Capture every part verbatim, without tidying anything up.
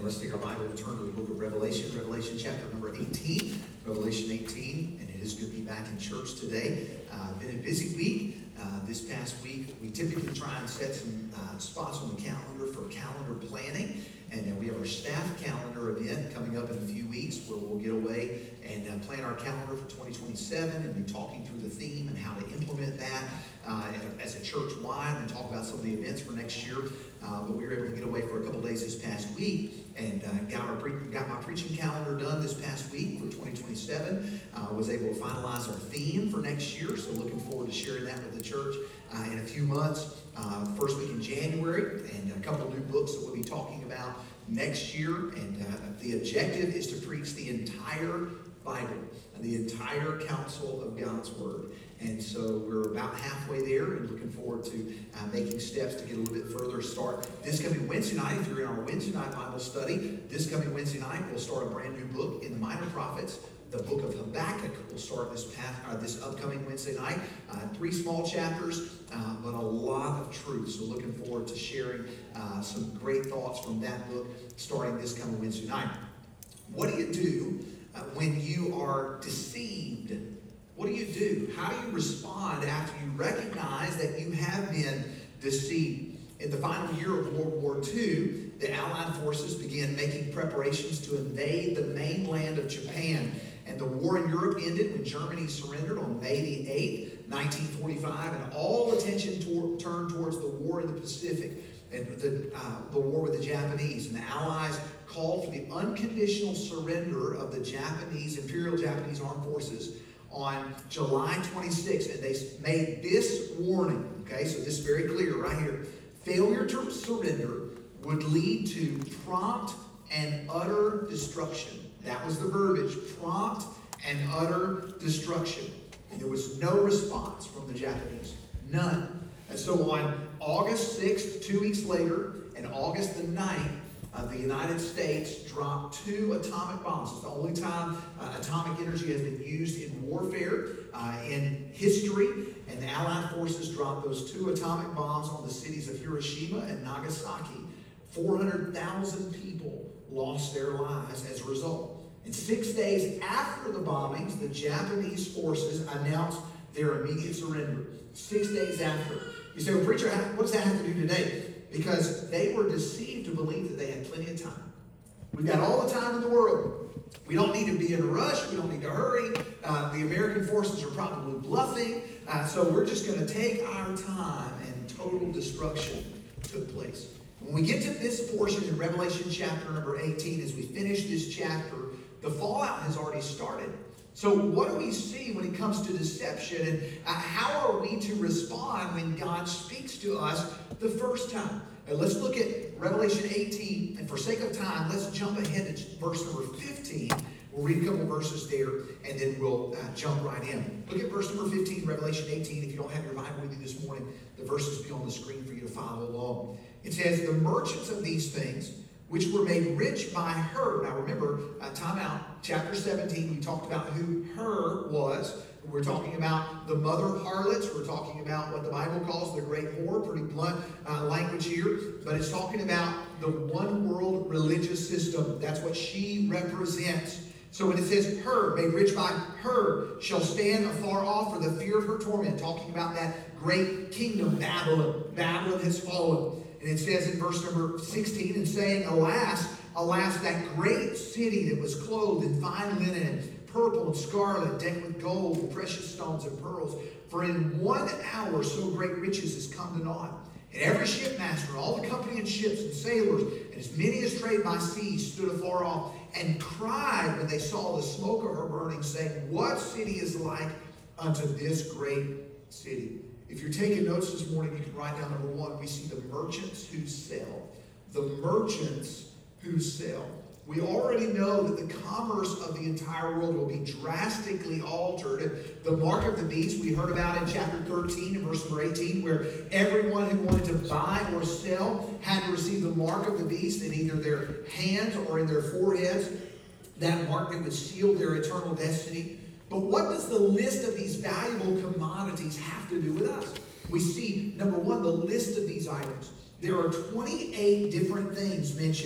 let's take our Bible and turn to the book of Revelation, Revelation chapter number eighteen. Revelation eighteen, and it is good to be back in church today. Uh, been a busy week. Uh, this past week, we typically try and set some uh, spots on the calendar for calendar planning. And uh, we have our staff calendar event coming up in a few weeks where we'll get away and uh, plan our calendar for twenty twenty-seven and be talking through the theme and how to implement that uh, as a church-wide and talk about some of the events for next year. Uh, but we were able to get away for a couple days this past week and uh, got, our pre- got my preaching calendar done this past week for twenty twenty-seven. Uh, was able to finalize our theme for next year, so looking forward to sharing that with the church uh, in a few months. Uh, first week in January, and a couple new books that we'll be talking about next year. And uh, the objective is to preach the entire Bible, the entire counsel of God's Word. And so we're about halfway there and looking forward to uh, making steps to get a little bit further start. This coming Wednesday night, if you're in our Wednesday night Bible study, this coming Wednesday night, we'll start a brand new book in the Minor Prophets. The book of Habakkuk will start this past, uh, this upcoming Wednesday night. Uh, three small chapters, uh, but a lot of truth. So looking forward to sharing uh, some great thoughts from that book starting this coming Wednesday night. What do you do uh, when you are deceived? What do you do? How do you respond after you recognize that you have been deceived? In the final year of World War Two, the Allied forces began making preparations to invade the mainland of Japan. And the war in Europe ended when Germany surrendered on May the eighth, nineteen forty-five, and all attention tor- turned towards the war in the Pacific and the, uh, the war with the Japanese. And the Allies called for the unconditional surrender of the Japanese, Imperial Japanese Armed Forces on July twenty-sixth. And they made this warning, okay, so this is very clear right here. Failure to surrender would lead to prompt and utter destruction. That was the verbiage, prompt and utter destruction. And there was no response from the Japanese, none. And so on August sixth, two weeks later, and August the ninth, uh, the United States dropped two atomic bombs. It's the only time uh, atomic energy has been used in warfare uh, in history. And the Allied forces dropped those two atomic bombs on the cities of Hiroshima and Nagasaki. four hundred thousand people lost their lives as a result. And six days after the bombings, the Japanese forces announced their immediate surrender. Six days after. You say, well, preacher, what does that have to do today? Because they were deceived to believe that they had plenty of time. We've got all the time in the world. We don't need to be in a rush. We don't need to hurry. Uh, the American forces are probably bluffing. Uh, so we're just going to take our time, and total destruction took place. When we get to this portion in Revelation chapter number eighteen, as we finish this chapter, the fallout has already started. So what do we see when it comes to deception, and uh, how are we to respond when God speaks to us the first time? Now let's look at Revelation eighteen, and for sake of time, let's jump ahead to verse number fifteen. We'll read a couple verses there, and then we'll uh, jump right in. Look at verse number fifteen, Revelation eighteen. If you don't have your Bible with you this morning, the verses will be on the screen for you to follow along. It says, the merchants of these things, which were made rich by her. Now remember, uh, time out, chapter seventeen, we talked about who her was. We're talking about the mother harlots. We're talking about what the Bible calls the great whore. Pretty blunt uh, language here. But it's talking about the one world religious system. That's what she represents. So when it says her, made rich by her, shall stand afar off for the fear of her torment. Talking about that great kingdom, Babylon. Babylon has fallen. And it says in verse number sixteen, and saying, alas, alas, that great city that was clothed in fine linen, and purple and scarlet, decked with gold and precious stones and pearls. For in one hour so great riches has come to naught. And every shipmaster, all the company of ships and sailors, and as many as trade by sea, stood afar off, and cried when they saw the smoke of her burning, saying, what city is like unto this great city? If you're taking notes this morning, you can write down number one. We see the merchants who sell. The merchants who sell. We already know that the commerce of the entire world will be drastically altered. The mark of the beast we heard about in chapter thirteen and verse number eighteen, where everyone who wanted to buy or sell had to receive the mark of the beast in either their hands or in their foreheads. That mark that would seal their eternal destiny. But what does the list of these valuable commodities have to do with us? We see, number one, the list of these items. There are twenty-eight different things mentioned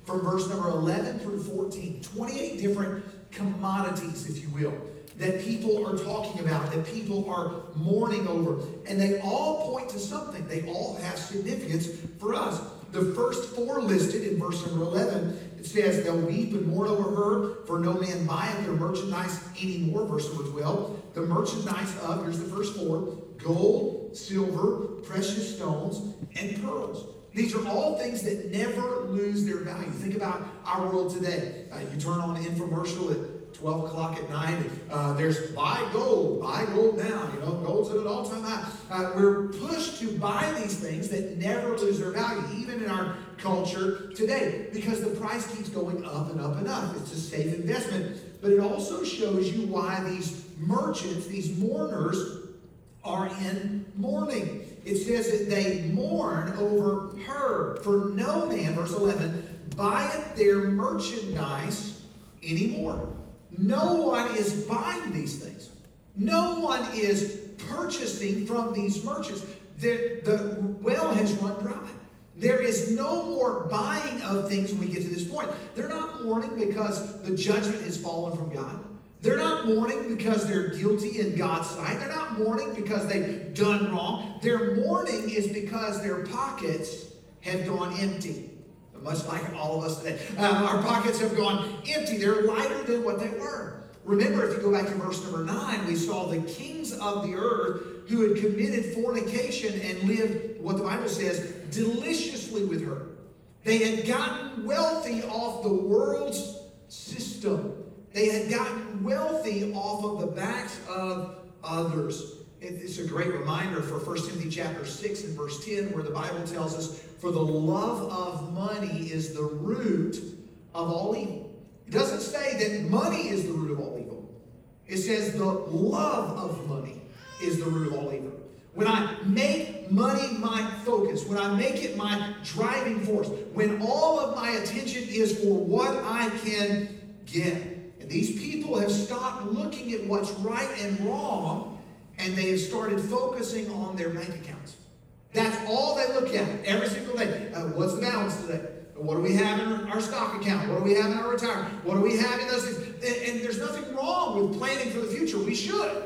from verse number eleven through fourteen. twenty-eight different commodities, if you will, that people are talking about, that people are mourning over. And they all point to something. They all have significance for us. The first four listed in verse number eleven, it says, they'll weep and mourn over her, for no man buyeth their merchandise anymore. Verse number twelve, the merchandise of, here's the first four, gold, silver, precious stones, and pearls. These are all things that never lose their value. Think about our world today. Uh, you turn on an infomercial at twelve o'clock at night. Uh, there's buy gold, buy gold now. You know, gold's at an all-time high. Uh, we're pushed to buy these things that never lose their value, even in our culture today, because the price keeps going up and up and up. It's a safe investment. But it also shows you why these merchants, these mourners, are in mourning. It says that they mourn over her. For no man, verse eleven, buyeth their merchandise anymore. No one is buying these things. No one is purchasing from these merchants. The, the well has run dry. There is no more buying of things when we get to this point. They're not mourning because the judgment has fallen from God. They're not mourning because they're guilty in God's sight. They're not mourning because they've done wrong. Their mourning is because their pockets have gone empty. Much like all of us today. Um, our pockets have gone empty. They're lighter than what they were. Remember, if you go back to verse number nine, we saw the kings of the earth who had committed fornication and lived, what the Bible says, deliciously with her. They had gotten wealthy off the world's system. They had gotten wealthy off of the backs of others. It's a great reminder for First Timothy chapter six and verse ten, where the Bible tells us, for the love of money is the root of all evil. It doesn't say that money is the root of all evil. It says the love of money is the root of all evil. When I make money my focus, when I make it my driving force, when all of my attention is for what I can get. And these people have stopped looking at what's right and wrong, and they have started focusing on their bank accounts. That's all they look at every single day. Uh, what's the balance today? What do we have in our stock account? What do we have in our retirement? What do we have in those things? And, and there's nothing wrong with planning for the future. We should.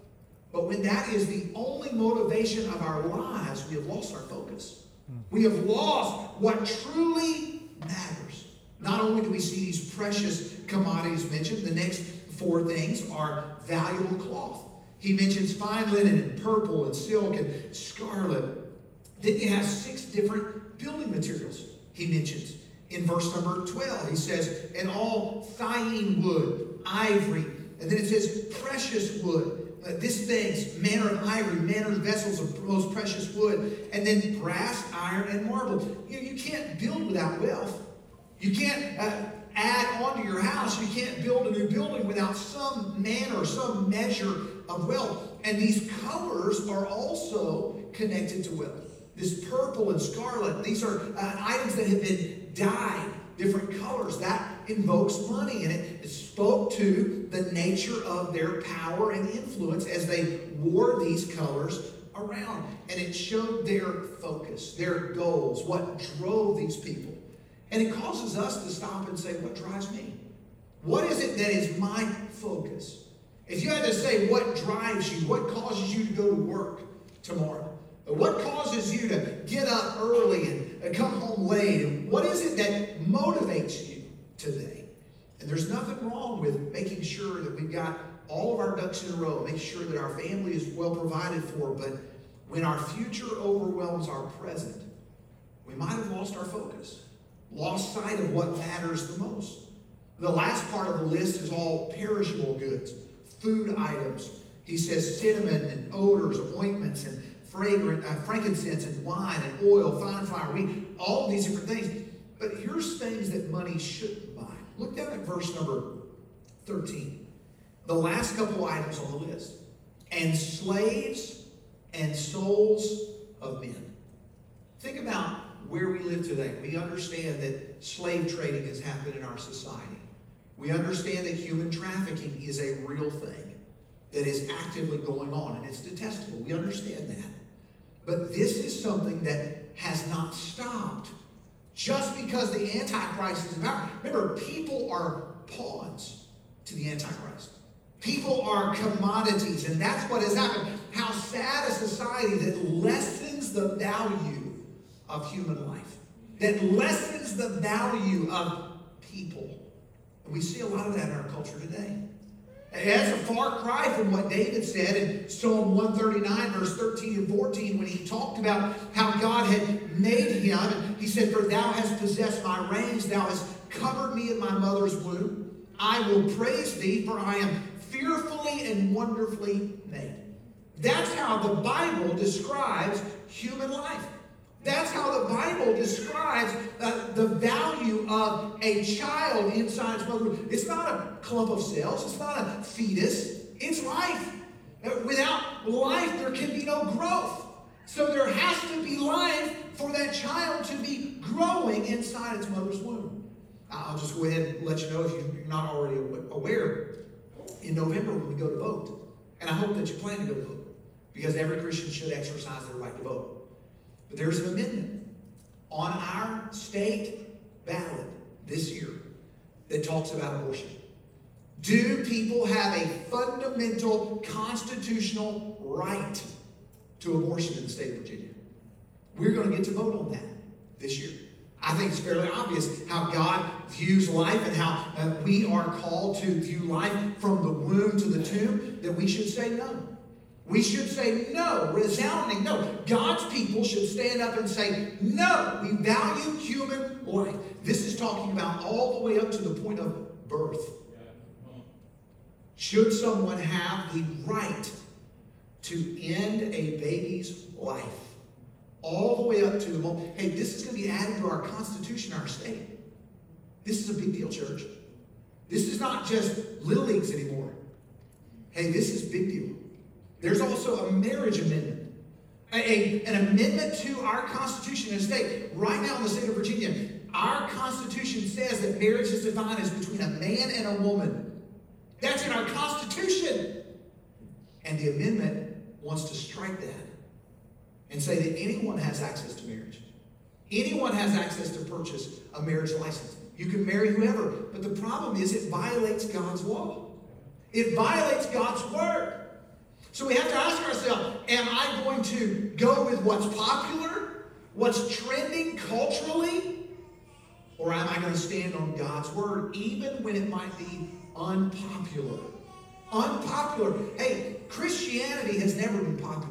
But when that is the only motivation of our lives, we have lost our focus. We have lost what truly matters. Not only do we see these precious commodities mentioned, the next four things are valuable cloth. He mentions fine linen and purple and silk and scarlet. Then you have six different building materials he mentions. In verse number twelve, he says, and all thyine wood, ivory. And then it says precious wood. Uh, this things, manner of ivory, manner of vessels of most precious wood. And then brass, iron, and marble. You know, you can't build without wealth. You can't uh, add on to your house. You can't build a new building without some manner, some measure of wealth. And these colors are also connected to wealth. This purple and scarlet, these are uh, items that have been dyed different colors. That invokes money, and it, it spoke to the nature of their power and influence as they wore these colors around. And it showed their focus, their goals, what drove these people. And it causes us to stop and say, what drives me? What is it that is my focus? If you had to say what drives you, what causes you to go to work tomorrow? What causes you to get up early and come home late? And what is it that motivates you today? And there's nothing wrong with making sure that we've got all of our ducks in a row, make sure that our family is well provided for. But when our future overwhelms our present, we might have lost our focus, lost sight of what matters the most. The last part of the list is all perishable goods, food items. He says cinnamon and odors, ointments, and fragrant uh, frankincense and wine and oil, fine flour, wheat, all of these different things. But here's things that money shouldn't buy. Look down at verse number thirteen. The last couple items on the list. And slaves and souls of men. Think about where we live today. We understand that slave trading has happened in our society. We understand that human trafficking is a real thing that is actively going on, and it's detestable. We understand that. But this is something that has not stopped just because the Antichrist is in power. Remember, people are pawns to the Antichrist. People are commodities, and that's what has happened. How sad a society that lessens the value of human life, that lessens the value of people. And we see a lot of that in our culture today. That's a far cry from what David said in Psalm one thirty-nine, verse thirteen and fourteen, when he talked about how God had made him. And he said, "For thou hast possessed my reins, thou hast covered me in my mother's womb. I will praise thee, for I am fearfully and wonderfully made." That's how the Bible describes human life. That's how the Bible describes uh, the value of a child inside its mother's womb. It's not a clump of cells. It's not a fetus. It's life. Uh, without life, there can be no growth. So there has to be life for that child to be growing inside its mother's womb. I'll just go ahead and let you know, if you're not already aware, in November when we go to vote, and I hope that you plan to go to vote, because every Christian should exercise their right to vote. But there's an amendment on our state ballot this year that talks about abortion. Do people have a fundamental constitutional right to abortion in the state of Virginia? We're going to get to vote on that this year. I think it's fairly obvious how God views life and how uh, we are called to view life from the womb to the tomb, that we should say no. We should say no, resounding no. God's people should stand up and say, no, we value human life. This is talking about all the way up to the point of birth. Should someone have the right to end a baby's life? All the way up to the moment. Hey, this is going to be added to our Constitution, our state. This is a big deal, church. This is not just little leagues anymore. Hey, this is a big deal. There's also a marriage amendment. A, a, an amendment to our Constitution and state. Right now in the state of Virginia, our Constitution says that marriage is defined as between a man and a woman. That's in our Constitution. And the amendment wants to strike that and say that anyone has access to marriage. Anyone has access to purchase a marriage license. You can marry whoever. But the problem is it violates God's law. It violates God's word. So we have to ask ourselves, am I going to go with what's popular, what's trending culturally, or am I going to stand on God's word even when it might be unpopular? Unpopular. Hey, Christianity has never been popular.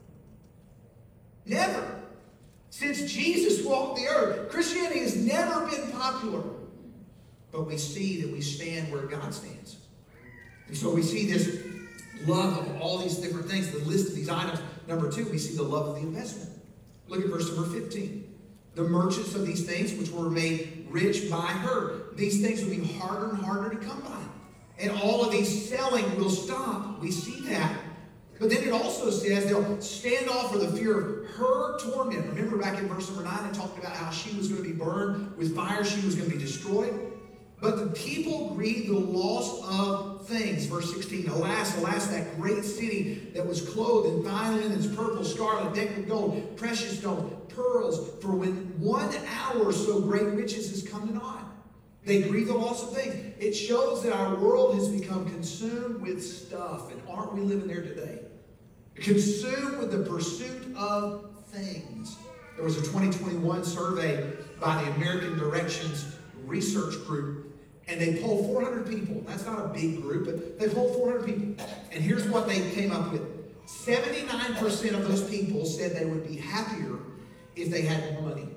Never. Since Jesus walked the earth, Christianity has never been popular. But we see that we stand where God stands. And so we see this love of all these different things, the list of these items. Number two, we see the love of the investment. Look at verse number fifteen. The merchants of these things which were made rich by her. These things will be harder and harder to come by. And all of these selling will stop. We see that. But then it also says they'll stand off for the fear of her torment. Remember back in verse number nine, it talked about how she was going to be burned with fire. She was going to be destroyed. But the people grieve the loss of things. Verse sixteen, alas, alas, that great city that was clothed in fine linens, purple, scarlet, decked with gold, precious stones, pearls. For when one hour so great riches is coming on. They grieve the loss of things. It shows that our world has become consumed with stuff. And aren't we living there today? Consumed with the pursuit of things. There was a twenty twenty-one survey by the American Directions Research Group. And they polled four hundred people. That's not a big group, but they polled four hundred people. And here's what they came up with. seventy-nine percent of those people said they would be happier if they had more money.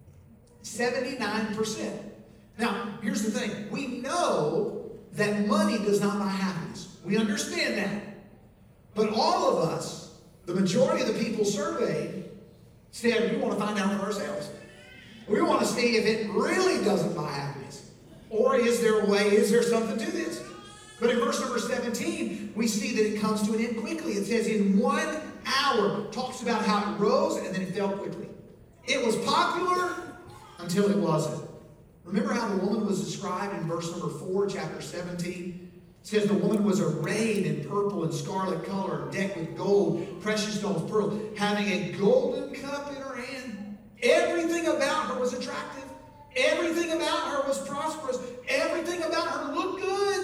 seventy-nine percent. Now, here's the thing. We know that money does not buy happiness. We understand that. But all of us, the majority of the people surveyed, said we want to find out for ourselves. We want to see if it really doesn't buy happiness. Or is there a way, is there something to this? But in verse number seventeen, we see that it comes to an end quickly. It says in one hour, talks about how it rose and then it fell quickly. It was popular until it wasn't. Remember how the woman was described in verse number four, chapter seventeen? It says the woman was arrayed in purple and scarlet color, decked with gold, precious stones, pearls, having a golden cup in her hand. Everything about her was attractive. Everything about her was prosperous. Everything about her looked good.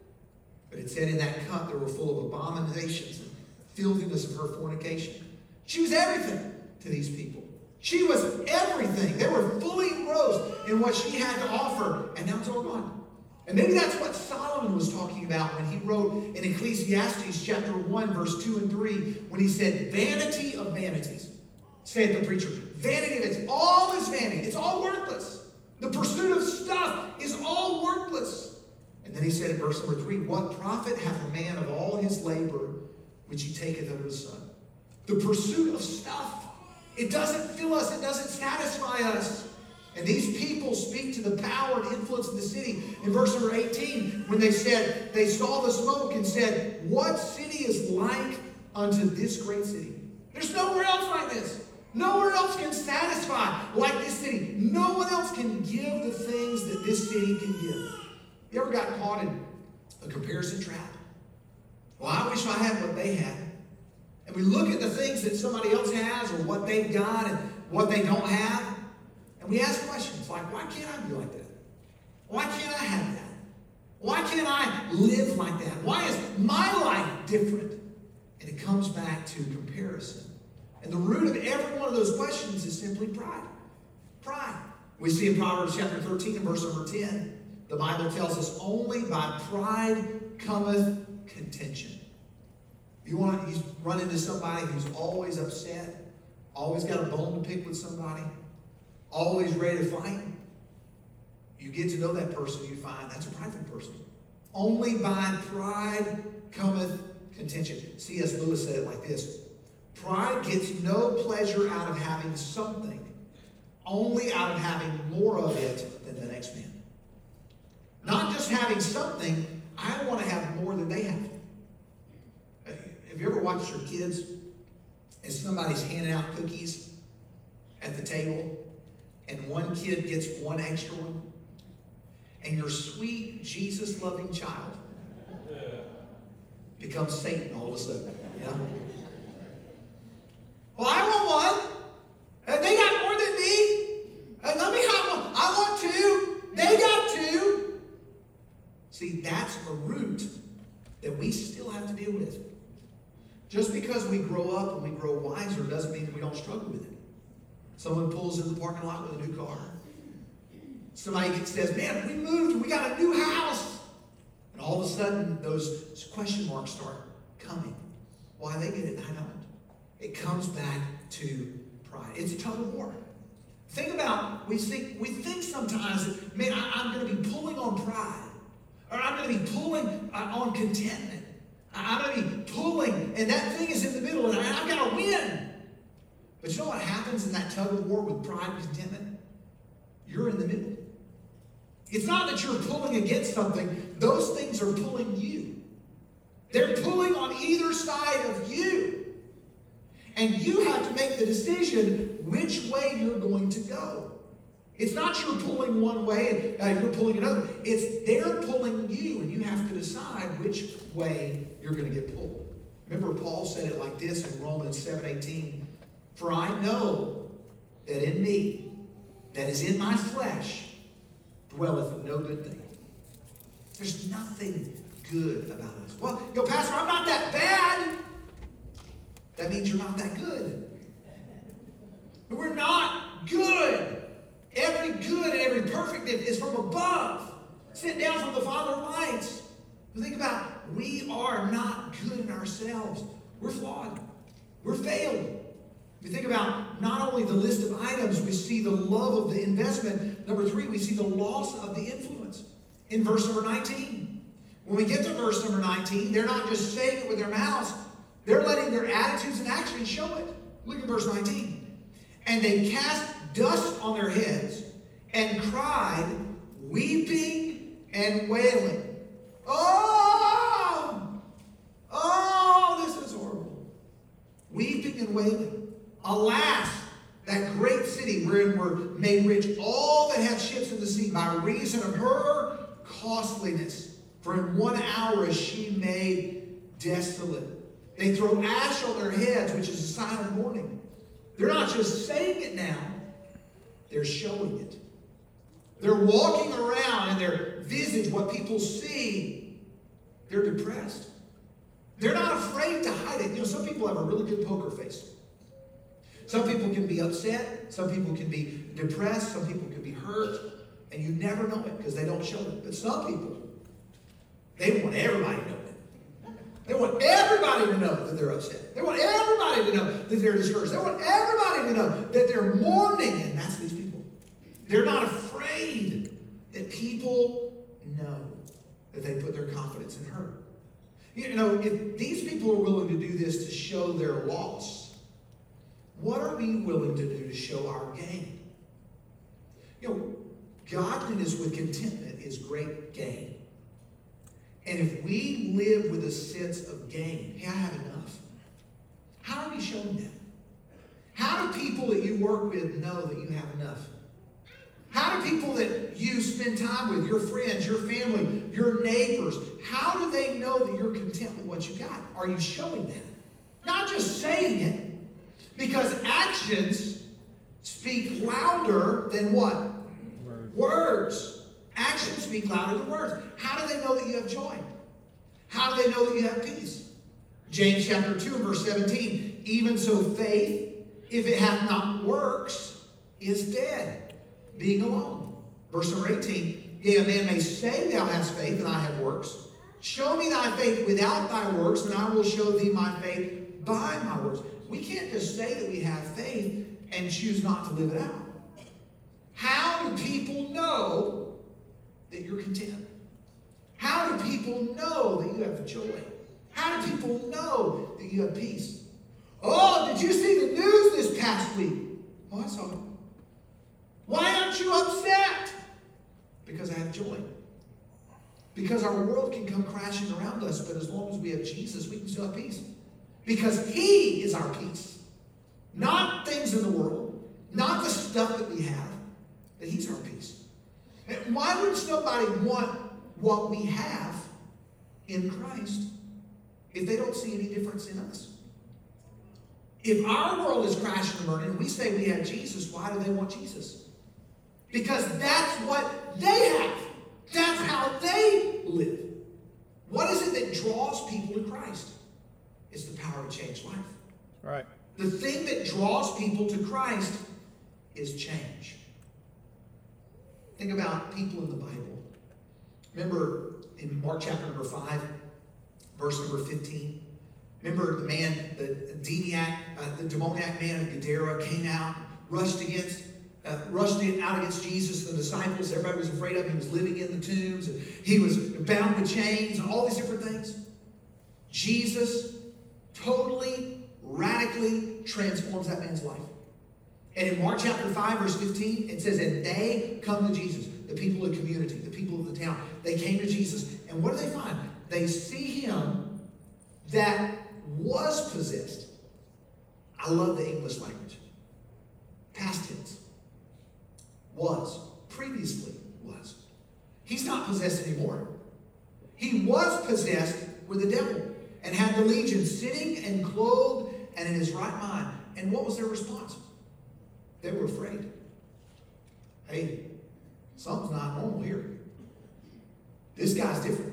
But it said in that cup there were full of abominations and filthiness of her fornication. She was everything to these people. She was everything. They were fully engrossed in what she had to offer, and now it's all gone. And maybe that's what Solomon was talking about when he wrote in Ecclesiastes chapter one, verse two and three, when he said, vanity of vanities. Saith the preacher, vanity of it. All is vanity. It's all worthless. The pursuit of stuff is all worthless. And then he said in verse number three, what profit hath a man of all his labor which he taketh under the sun? The pursuit of stuff. It doesn't fill us. It doesn't satisfy us. And these people speak to the power and influence of the city. In verse number eighteen, when they said, they saw the smoke and said, what city is like unto this great city? There's nowhere else like this. Nowhere else can satisfy like this city. No one else can give the things that this city can give. You ever got caught in a comparison trap? Well, I wish I had what they had. And we look at the things that somebody else has or what they've got and what they don't have. And we ask questions like, why can't I be like that? Why can't I have that? Why can't I live like that? Why is my life different? And it comes back to comparison. And the root of every one of those questions is simply pride. Pride. We see in Proverbs chapter thirteen and verse number ten, the Bible tells us, only by pride cometh contention. You want to you run into somebody who's always upset, always got a bone to pick with somebody, always ready to fight. You get to know that person, you find that's a prideful person. Only by pride cometh contention. C S Lewis said it like this. Pride gets no pleasure out of having something, only out of having more of it than the next man. Not just having something, I want to have more than they have. Have you ever watched your kids and somebody's handing out cookies at the table and one kid gets one extra one? And your sweet, Jesus-loving child becomes Satan all of a sudden. You know? Well, I want one. And they got more than me. And let me have one. I want two. They got two. See, that's a root that we still have to deal with. Just because we grow up and we grow wiser doesn't mean that we don't struggle with it. Someone pulls in the parking lot with a new car. Somebody gets, says, man, we moved. We got a new house. And all of a sudden, those question marks start coming. Why they get it and I don't. It comes back to pride. It's a tug of war. Think about, we think, we think sometimes that, man, I, I'm going to be pulling on pride. Or I'm going to be pulling uh, on contentment. I'm going to be pulling, and that thing is in the middle, and I've got to win. But you know what happens in that tug of war with pride and contentment? You're in the middle. It's not that you're pulling against something. Those things are pulling you. They're pulling on either side of you. And you have to make the decision which way you're going to go. It's not you're pulling one way and uh, you're pulling another. It's they're pulling you, and you have to decide which way you're going to get pulled. Remember, Paul said it like this in Romans seven eighteen. For I know that in me, that is in my flesh, dwelleth no good thing. There's nothing good about us. Well, yo, Pastor, I'm not that bad. That means you're not that good. We're not good. Every good and every perfect is from above. Sent down from the Father of lights. Think about it. We are not good in ourselves. We're flawed. We're failed. If you think about not only the list of items, we see the love of the investment. Number three, we see the loss of the influence. In verse number nineteen. When we get to verse number nineteen, they're not just saying it with their mouths. They're letting their attitudes and actions show it. Look at verse nineteen. And they cast dust on their heads and cried, weeping and wailing. Oh! Oh, this is horrible. Weeping and wailing. Alas, that great city wherein were made rich all that had ships in the sea by reason of her costliness. For in one hour is she made desolate. They throw ash on their heads, which is a sign of mourning. They're not just saying it now, they're showing it. They're walking around and their visage, what people see, they're depressed. They're not afraid to hide it. You know, some people have a really good poker face. Some people can be upset. Some people can be depressed. Some people can be hurt. And you never know it because they don't show it. But some people, they want everybody to know it. They want everybody to know that they're upset. They want everybody to know that they're discouraged. They want everybody to know that they're mourning. And that's these people. They're not afraid that people know that they put their confidence in her. You know, if these people are willing to do this to show their loss, what are we willing to do to show our gain? You know, godliness with contentment is great gain. And if we live with a sense of gain, hey, I have enough. How are we showing that? How do people that you work with know that you have enough? How do people that you spend time with, your friends, your family, your neighbors, how do they know that you're content with what you got? Are you showing that? Not just saying it, because actions speak louder than what? Words. Words. Actions speak louder than words. How do they know that you have joy? How do they know that you have peace? James chapter two and verse seventeen, even so faith, if it hath not works, is dead, being alone. Verse number eighteen, yea, a man may say thou hast faith, and I have works. Show me thy faith without thy works, and I will show thee my faith by my works. We can't just say that we have faith and choose not to live it out. How do people know that you're content? How do people know that you have joy? How do people know that you have peace? Oh, did you see the news this past week? Oh, I saw it. Why aren't you upset? Because I have joy. Because our world can come crashing around us, but as long as we have Jesus, we can still have peace. Because He is our peace. Not things in the world, not the stuff that we have, but He's our peace. And why would somebody want what we have in Christ if they don't see any difference in us? If our world is crashing and burning and we say we have Jesus, why do they want Jesus? Because that's what they have. That's how they live. What is it that draws people to Christ? It's the power to change life. Right. The thing that draws people to Christ is change. Think about people in the Bible. Remember in Mark chapter number five, verse number fifteen. Remember the man, the demoniac, uh, the demoniac man of Gadara came out, rushed against, uh, rushed in, out against Jesus and the disciples. Everybody was afraid of him. He was living in the tombs, and he was bound with chains, and all these different things. Jesus totally, radically transforms that man's life. And in Mark chapter five, verse fifteen, it says, and they come to Jesus, the people of the community, the people of the town. They came to Jesus, and what do they find? They see him that was possessed. I love the English language. Past tense. Was. Previously was. He's not possessed anymore. He was possessed with the devil and had the legion sitting and clothed and in his right mind. And what was their response? They were afraid. Hey, something's not normal here. This guy's different.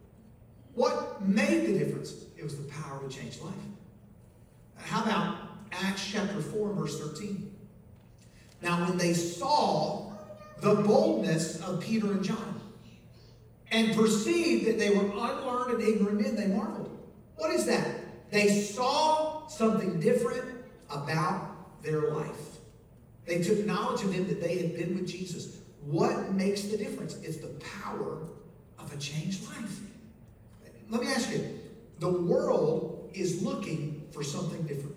What made the difference? It was the power to change life. How about Acts chapter four, verse thirteen? Now, when they saw the boldness of Peter and John and perceived that they were unlearned and ignorant men, they marveled. What is that? They saw something different about their life. They took knowledge of him that they had been with Jesus. What makes the difference? It's the power of a changed life. Let me ask you, the world is looking for something different.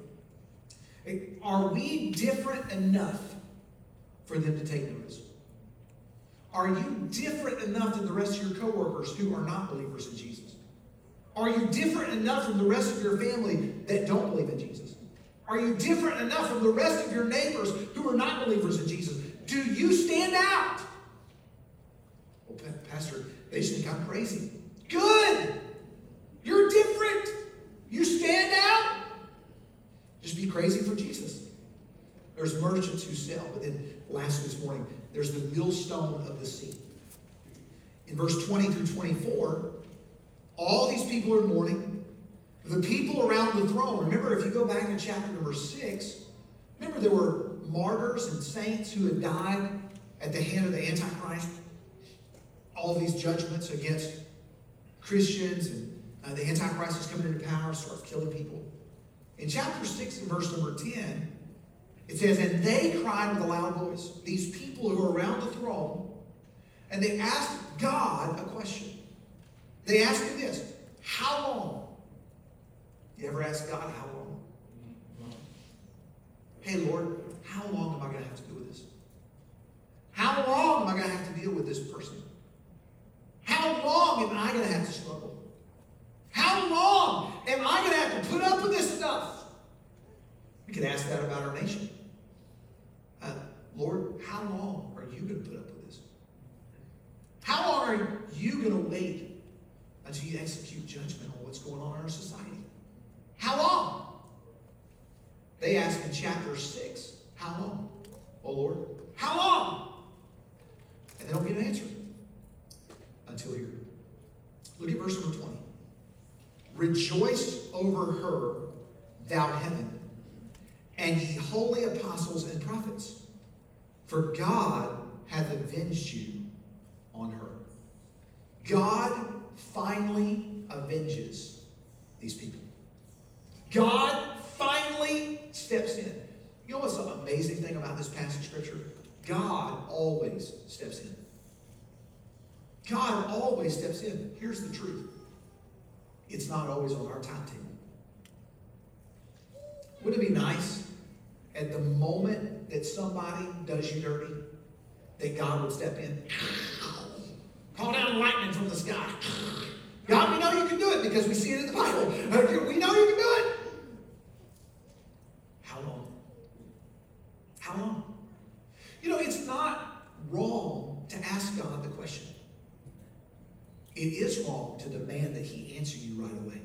Are we different enough for them to take notice? Are you different enough than the rest of your coworkers who are not believers in Jesus? Are you different enough from the rest of your family that don't believe in Jesus? Are you different enough from the rest of your neighbors who are not believers in Jesus? Do you stand out? Well, Pastor, they just think I'm crazy. Good! You're different. You stand out. Just be crazy for Jesus. There's merchants who sell, but then last this morning, there's the millstone of the sea. In verse twenty through twenty-four, all these people are mourning. The people around the throne, remember if you go back in chapter number six, remember there were martyrs and saints who had died at the hand of the Antichrist. All these judgments against Christians, and uh, the Antichrist is coming into power, starts killing people. In chapter six and verse number ten, it says, and they cried with a loud voice, these people who are around the throne, and they asked God a question. They asked him this, how long? You ever ask God how long? Hey, Lord, how long am I going to have to deal with this? How long am I going to have to deal with this person? How long am I going to have to struggle? How long am I going to have to put up with this stuff? We could ask that about our nation. Uh, Lord, how long are you going to put up with this? How long are you going to wait until you execute judgment on what's going on in our society? How long? They ask in chapter six, how long? Oh Lord, how long? And they don't get an answer until here. Look at verse number twenty. Rejoice over her, thou heaven, and ye holy apostles and prophets, for God hath avenged you on her. God finally avenges these people. God finally steps in. You know what's the amazing thing about this passage of Scripture? God always steps in. God always steps in. Here's the truth. It's not always on our timetable. Wouldn't it be nice at the moment that somebody does you dirty, that God would step in? Call down lightning from the sky. God, we know you can do it because we see it in the Bible. We know you can do it. How long? How long? You know, it's not wrong to ask God the question. It is wrong to demand that he answer you right away.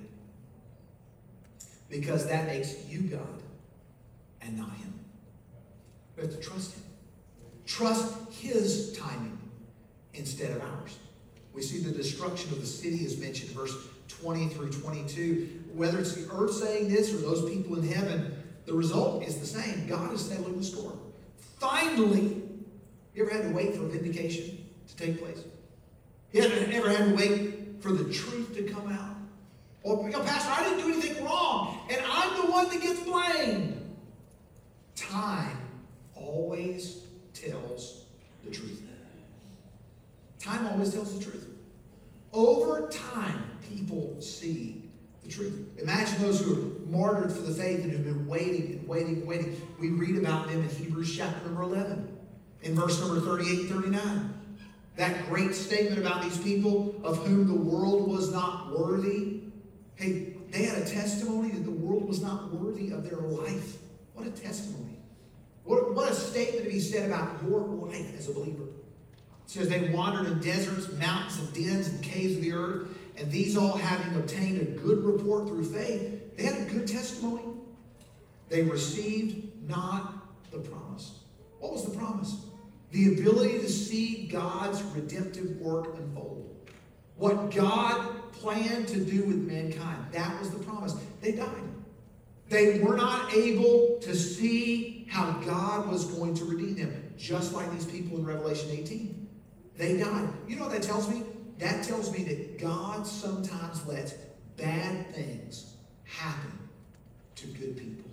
Because that makes you God and not him. We have to trust him. Trust his timing instead of ours. We see the destruction of the city is mentioned, verse twenty through twenty-two. Whether it's the earth saying this or those people in heaven, the result is the same. God is settling the score. Finally, you ever had to wait for a vindication to take place? You ever, ever had to wait for the truth to come out? Or, you know, Pastor, I didn't do anything wrong, and I'm the one that gets blamed. Time always tells the truth. Time always tells the truth. Over time, people see the truth. Imagine those who are martyred for the faith and who've been waiting and waiting and waiting. We read about them in Hebrews chapter number eleven, in verse number thirty-eight and thirty-nine. That great statement about these people of whom the world was not worthy. Hey, they had a testimony that the world was not worthy of their life. What a testimony. What, what a statement to be said about your life as a believer. It says they wandered in deserts, mountains, and dens, and caves of the earth, and these all having obtained a good report through faith, they had a good testimony. They received not the promise. What was the promise? The ability to see God's redemptive work unfold. What God planned to do with mankind. That was the promise. They died. They were not able to see how God was going to redeem them, just like these people in Revelation eighteen. They died. You know what that tells me? That tells me that God sometimes lets bad things happen to good people.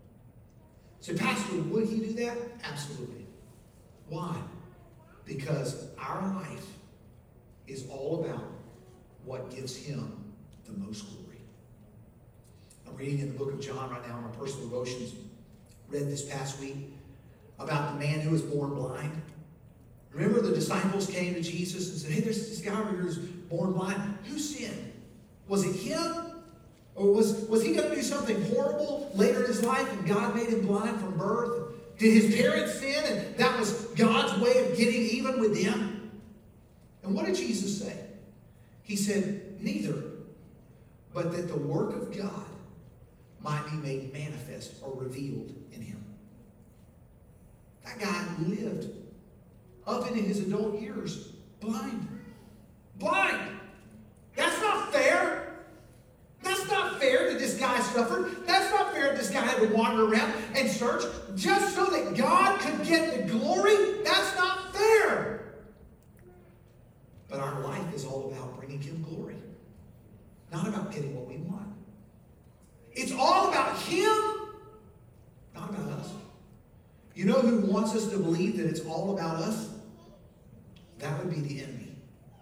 So, Pastor, would he do that? Absolutely. Why? Because our life is all about what gives him the most glory. I'm reading in the book of John right now in my personal devotions. Read this past week about the man who was born blind. Remember, the disciples came to Jesus and said, hey, there's this guy over here who's born blind. Who sinned? Was it him? Or was, was he going to do something horrible later in his life and God made him blind from birth? Did his parents sin and that was God's way of getting even with them? And what did Jesus say? He said, neither, but that the work of God might be made manifest or revealed in him. That guy lived up into his adult years blind. Blind! That's not fair! That's not fair that this guy suffered. That's not fair that this guy had to wander around and search just so that God could get the glory. That's not fair. But our life is all about bringing him glory. Not about getting what we want. It's all about him, not about us. You know who wants us to believe that it's all about us? That would be the enemy.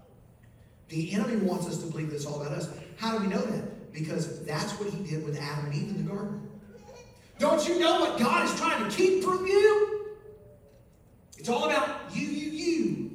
The enemy wants us to believe that it's all about us. How do we know that? Because that's what he did with Adam and Eve in the garden. Don't you know what God is trying to keep from you? It's all about you, you, you.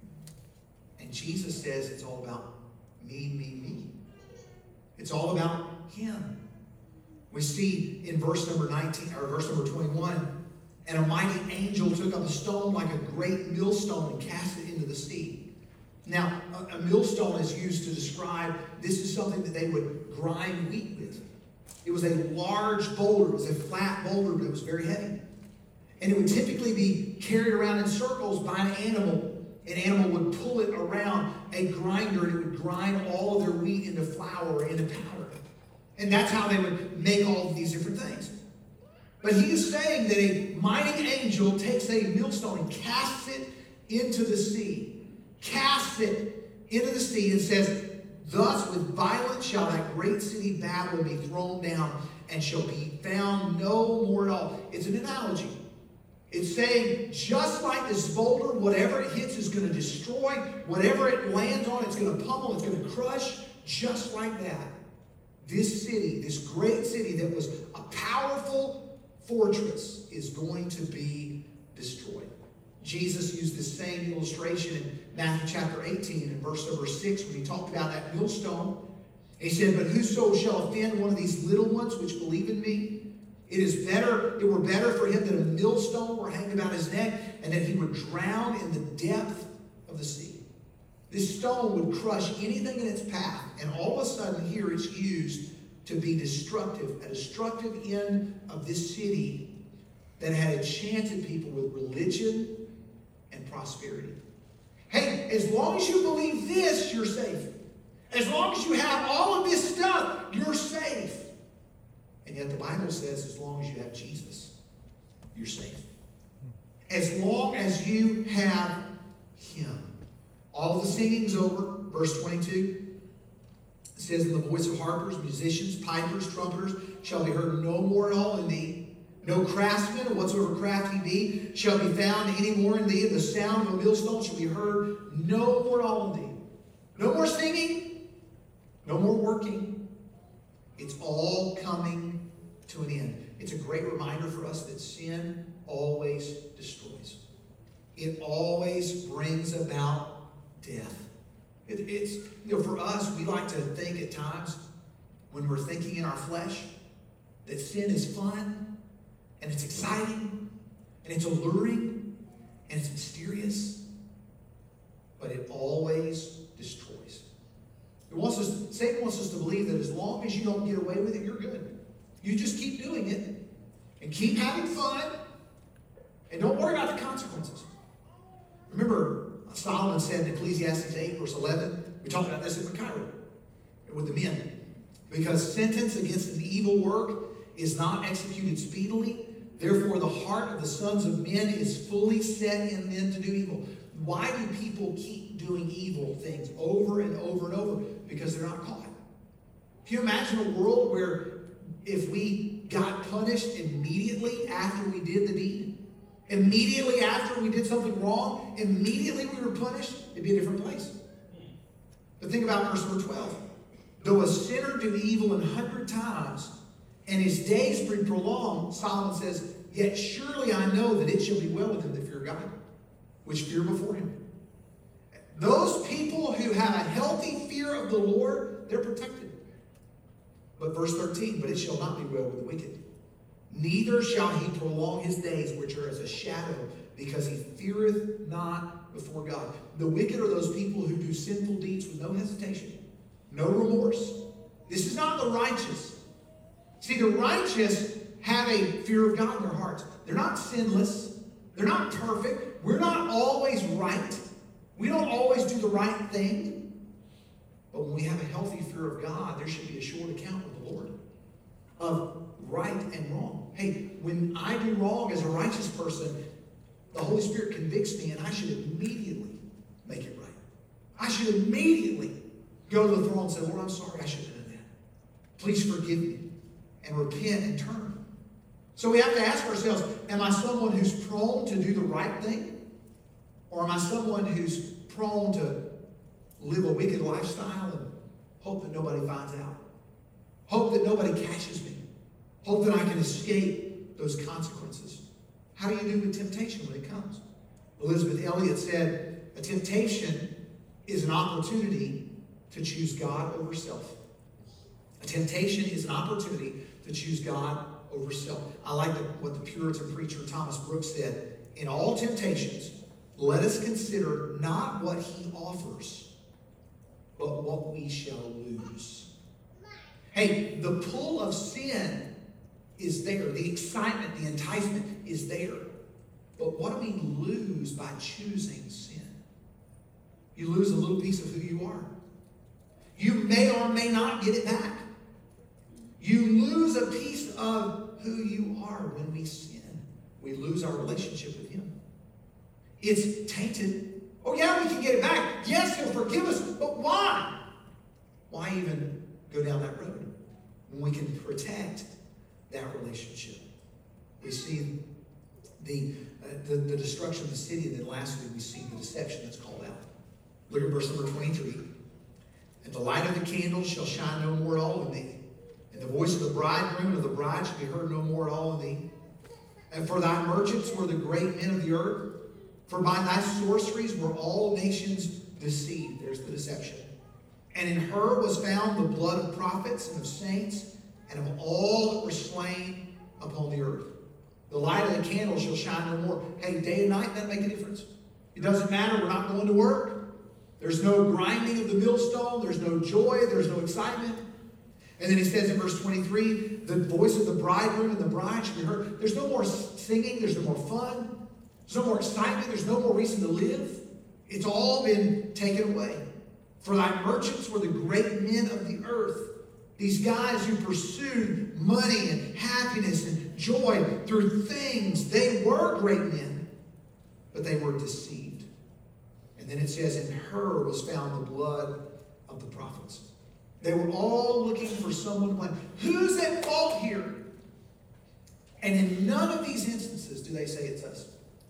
And Jesus says it's all about me, me, me. It's all about him. We see in verse number nineteen, or verse number twenty-one, and a mighty angel took up a stone like a great millstone and cast it into the sea. Now, a, a millstone is used to describe, this is something that they would grind wheat with. It was a large boulder. It was a flat boulder, but it was very heavy. And it would typically be carried around in circles by an animal. An animal would pull it around a grinder, and it would grind all of their wheat into flour or into powder. And that's how they would make all of these different things. But he is saying that a mighty angel takes a millstone and casts it into the sea. Casts it into the sea and says, thus with violence shall that great city Babylon be thrown down and shall be found no more at all. It's an analogy. It's saying just like this boulder, whatever it hits is going to destroy. Whatever it lands on, it's going to pummel, it's going to crush. Just like that. This city, this great city that was a powerful fortress, is going to be destroyed. Jesus used this same illustration in Matthew chapter eighteen and verse number six when he talked about that millstone. He said, but whoso shall offend one of these little ones which believe in me, it is better, it were better for him that a millstone were hanged about his neck and that he would drown in the depth of the sea. This stone would crush anything in its path, and all of a sudden here it's used to be destructive, a destructive end of this city that had enchanted people with religion and prosperity. Hey, as long as you believe this, you're safe. As long as you have all of this stuff, you're safe. And yet the Bible says as long as you have Jesus, you're safe. As long as you have him. All the singing's over. Verse twenty-two. It says, and the voice of harpers, musicians, pipers, trumpeters shall be heard no more at all in thee. No craftsman, or whatsoever craft he be, shall be found any more in thee. And the sound of a millstone shall be heard no more at all in thee. No more singing. No more working. It's all coming to an end. It's a great reminder for us that sin always destroys. It always brings about death. It, it's, you know, for us, we like to think at times when we're thinking in our flesh that sin is fun and it's exciting and it's alluring and it's mysterious, but it always destroys. It wants us, Satan wants us to believe that as long as you don't get away with it, you're good. You just keep doing it and keep having fun and don't worry about the consequences. Remember, Solomon said in Ecclesiastes eight, verse eleven, we talked about this in Cairo with the men. Because sentence against an evil work is not executed speedily, therefore the heart of the sons of men is fully set in them to do evil. Why do people keep doing evil things over and over and over? Because they're not caught. Can you imagine a world where if we got punished immediately after we did the deed? Immediately after we did something wrong, immediately we were punished, it'd be a different place. But think about verse number twelve. Though a sinner do evil an hundred times, and his days be prolonged, Solomon says, yet surely I know that it shall be well with him that fear God, which fear before him. Those people who have a healthy fear of the Lord, they're protected. But verse thirteen, but it shall not be well with the wicked. Neither shall he prolong his days, which are as a shadow, because he feareth not before God. The wicked are those people who do sinful deeds with no hesitation, no remorse. This is not the righteous. See, the righteous have a fear of God in their hearts. They're not sinless. They're not perfect. we're not always right. We don't always do the right thing. But when we have a healthy fear of God, there should be a short account with the Lord of right and wrong. Hey, when I do wrong as a righteous person, the Holy Spirit convicts me, and I should immediately make it right. I should immediately go to the throne and say, Lord, I'm sorry, I shouldn't have done that. Please forgive me, and repent and turn. So we have to ask ourselves, am I someone who's prone to do the right thing? Or am I someone who's prone to live a wicked lifestyle and hope that nobody finds out? Hope that nobody catches me. Hope that I can escape those consequences. How do you do with temptation when it comes? Elizabeth Elliot said, a temptation is an opportunity to choose God over self. A temptation is an opportunity to choose God over self. I like the, what the Puritan preacher Thomas Brooks said. In all temptations, let us consider not what he offers, but what we shall lose. Hey, the pull of sin is there. The excitement, the enticement is there. But what do we lose by choosing sin? You lose a little piece of who you are. You may or may not get it back. You lose a piece of who you are when we sin. We lose our relationship with him. It's tainted. Oh yeah, we can get it back. Yes, he'll forgive us. But why? Why even go down that road when we can protect that relationship? We see the, uh, the, the destruction of the city, and then lastly we see the deception that's called out. Look at verse number twenty-three. And the light of the candle shall shine no more at all in thee, and the voice of the bridegroom and of the bride shall be heard no more at all in thee. And for thy merchants were the great men of the earth, for by thy sorceries were all nations deceived. There's the deception. And in her was found the blood of prophets and of saints, and of all that were slain upon the earth. The light of the candle shall shine no more. Hey, day and night, doesn't make a difference. It doesn't matter. We're not going to work. There's no grinding of the millstone. There's no joy. There's no excitement. And then he says in verse twenty-three, the voice of the bridegroom and the bride shall be heard. There's no more singing. There's no more fun. There's no more excitement. There's no more reason to live. It's all been taken away. For thy merchants were the great men of the earth. These guys who pursued money and happiness and joy through things, they were great men, but they were deceived. And then it says, in her was found the blood of the prophets. They were all looking for someone to blame. Who's at fault here? And in none of these instances do they say it's us.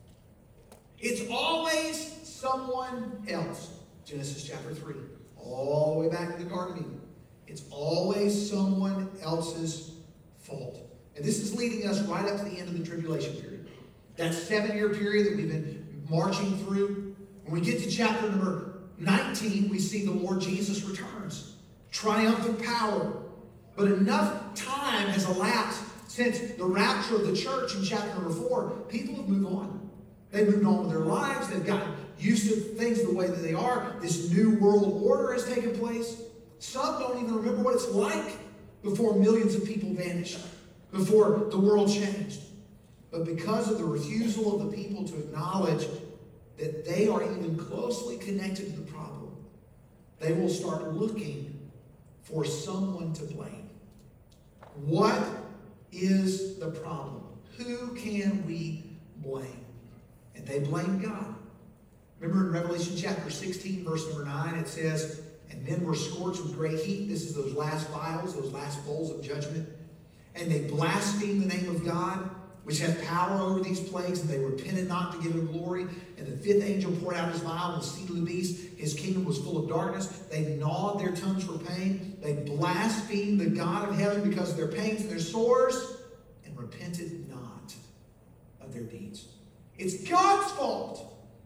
It's always someone else. Genesis chapter three, all the way back to the Garden of Eden. It's always someone else's fault. And this is leading us right up to the end of the tribulation period. That seven-year period that we've been marching through. When we get to chapter number nineteen, we see the Lord Jesus returns. Triumphant power. But enough time has elapsed since the rapture of the church in chapter number four. People have moved on. They've moved on with their lives. They've gotten used to things the way that they are. This new world order has taken place. Some don't even remember what it's like before millions of people vanished, before the world changed. But because of the refusal of the people to acknowledge that they are even closely connected to the problem, they will start looking for someone to blame. What is the problem? Who can we blame? And they blame God. Remember in Revelation chapter sixteen, verse number nine, it says, and men were scorched with great heat. This is those last vials, those last bowls of judgment. And they blasphemed the name of God, which had power over these plagues, and they repented not to give him glory. And the fifth angel poured out his vial and the seed of the beast. His kingdom was full of darkness. They gnawed their tongues for pain. They blasphemed the God of heaven because of their pains and their sores, and repented not of their deeds. It's God's fault.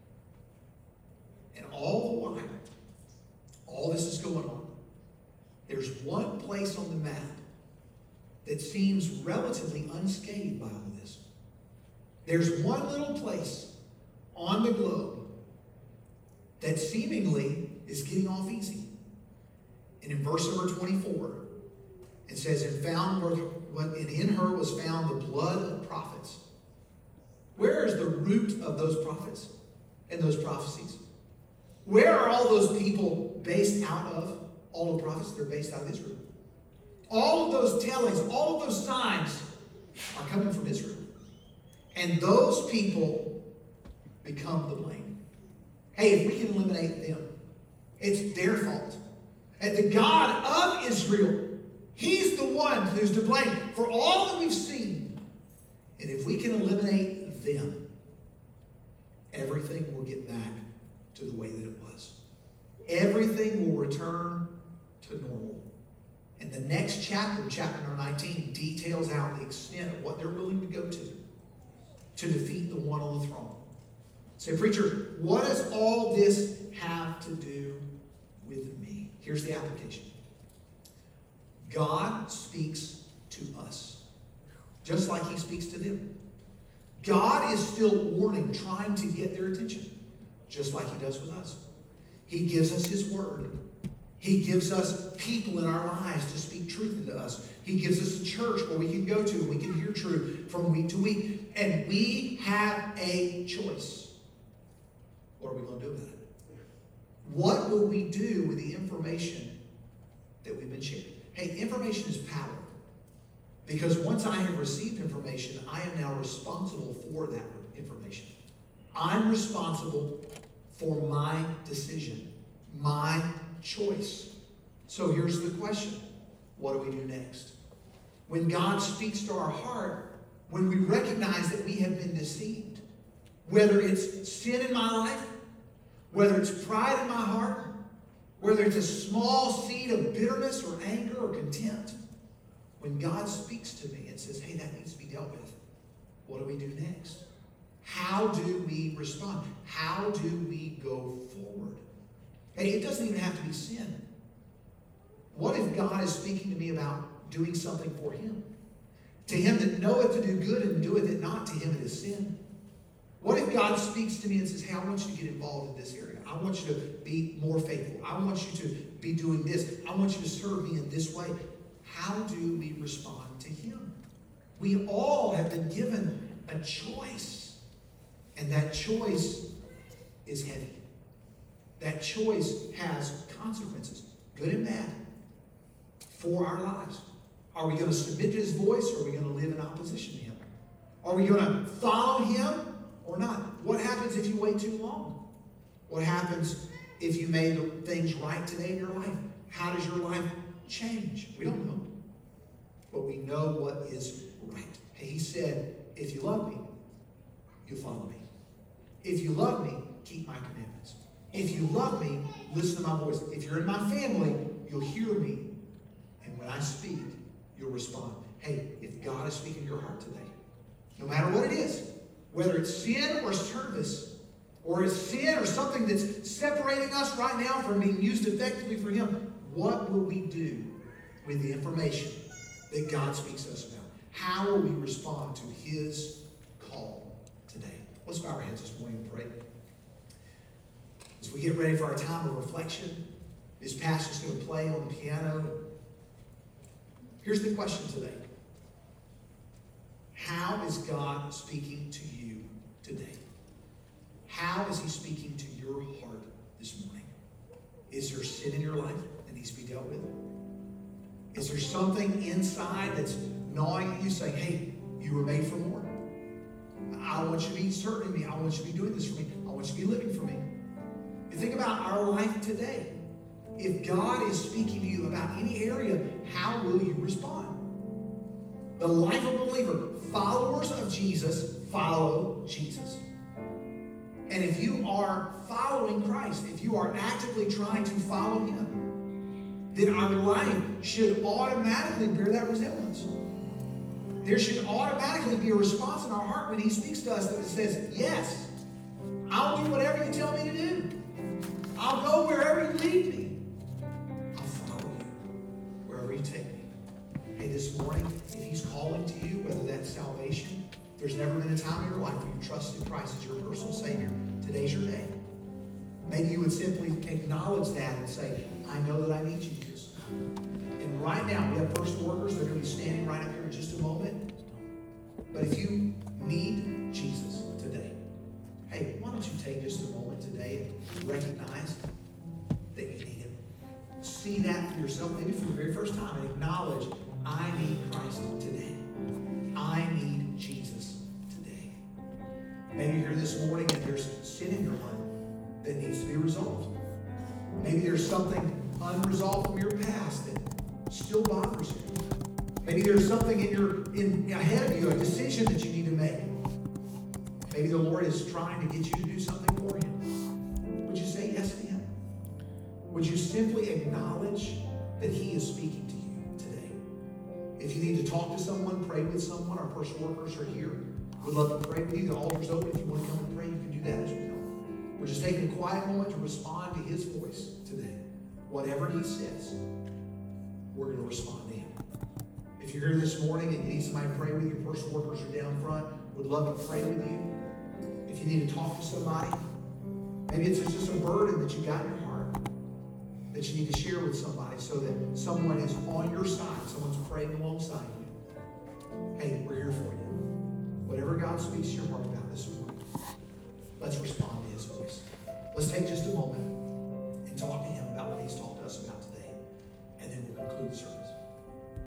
And all the while, all this is going on, there's one place on the map that seems relatively unscathed by all this. There's one little place on the globe that seemingly is getting off easy. And in verse number twenty-four, it says, and found and in her was found the blood of prophets Where is the root of those prophets and those prophecies? Where are all those people based out of? All the prophets, they're based out of Israel. All of those tellings, all of those signs are coming from Israel. And those people become the blame. Hey, if we can eliminate them, it's their fault. And the God of Israel, He's the one who's to blame for all that we've seen. And if we can eliminate them, everything will get back to the way that it was. Everything will return to normal. And the next chapter, chapter number nineteen, details out the extent of what they're willing to go to to defeat the one on the throne. Say, preacher, what does all this have to do with me? Here's the application. God speaks to us, just like He speaks to them. God is still warning, trying to get their attention, just like He does with us. He gives us His word. He gives us people in our lives to speak truth into us. He gives us a church where we can go to and we can hear truth from week to week. And we have a choice. What are we going to do about it? What will we do with the information that we've been sharing? Hey, information is power. Because once I have received information, I am now responsible for that information. I'm responsible for my decision, my choice. So here's the question. What do we do next? When God speaks to our heart, when we recognize that we have been deceived, whether it's sin in my life, whether it's pride in my heart, whether it's a small seed of bitterness or anger or contempt, when God speaks to me and says, hey, that needs to be dealt with, what do we do next? How do we respond? How do we go forward? Hey, it doesn't even have to be sin. What if God is speaking to me about doing something for Him? To him that knoweth to do good and doeth it not, to him it is sin. What if God speaks to me and says, hey, I want you to get involved in this area. I want you to be more faithful. I want you to be doing this. I want you to serve me in this way. How do we respond to Him? We all have been given a choice. And that choice is heavy. That choice has consequences, good and bad, for our lives. Are we going to submit to His voice, or are we going to live in opposition to Him? Are we going to follow Him or not? What happens if you wait too long? What happens if you made things right today in your life? How does your life change? We don't know. But we know what is right. He said, if you love me, you'll follow me. If you love me, keep my commandments. If you love me, listen to my voice. If you're in my family, you'll hear me. And when I speak, you'll respond. Hey, if God is speaking to your heart today, no matter what it is, whether it's sin or service, or it's sin or something that's separating us right now from being used effectively for Him, what will we do with the information that God speaks to us about? How will we respond to His call today? Let's bow our heads this morning and pray. As we get ready for our time of reflection, this pastor's going to play on the piano. Here's the question today. How is God speaking to you today? How is He speaking to your heart this morning? Is there sin in your life that needs to be dealt with? Is there something inside that's gnawing at you, saying, hey, you were made for more? I want you to be serving me. I want you to be doing this for me. I want you to be living for me. You think about our life today. If God is speaking to you about any area, how will you respond? The life of a believer, followers of Jesus, follow Jesus. And if you are following Christ, if you are actively trying to follow Him, then our life should automatically bear that resemblance. There should automatically be a response in our heart when He speaks to us that says, yes, I'll do whatever you tell me to do. I'll go wherever you lead me. I'll follow you wherever you take me. Hey, this morning, if He's calling to you, whether that's salvation, there's never been a time in your life where you trusted Christ as your personal Savior. Today's your day. Maybe you would simply acknowledge that and say, I know that I need Jesus. And right now, we have first workers that are going to be standing right up here in just a moment. But if you need Jesus, hey, why don't you take just a moment today and recognize that you need Him. See that for yourself, maybe for the very first time, and acknowledge, I need Christ today. I need Jesus today. Maybe you're here this morning and there's sin in your heart that needs to be resolved. Maybe there's something unresolved from your past that still bothers you. Maybe there's something in your in ahead of you, a decision that you need to make. Maybe the Lord is trying to get you to do something for Him. Would you say yes to Him? Would you simply acknowledge that He is speaking to you today? If you need to talk to someone, pray with someone, our personal workers are here. We'd love to pray with you. The altar's open. If you want to come and pray, you can do that as well. We're just taking a quiet moment to respond to His voice today. Whatever He says, we're going to respond to Him. If you're here this morning and you need somebody to pray with you, personal workers are down front. We'd love to pray with you. If you need to talk to somebody, maybe it's just a burden that you got in your heart that you need to share with somebody so that someone is on your side, someone's praying alongside you. Hey, we're here for you. Whatever God speaks to your heart about this morning, let's respond to His voice. Let's take just a moment.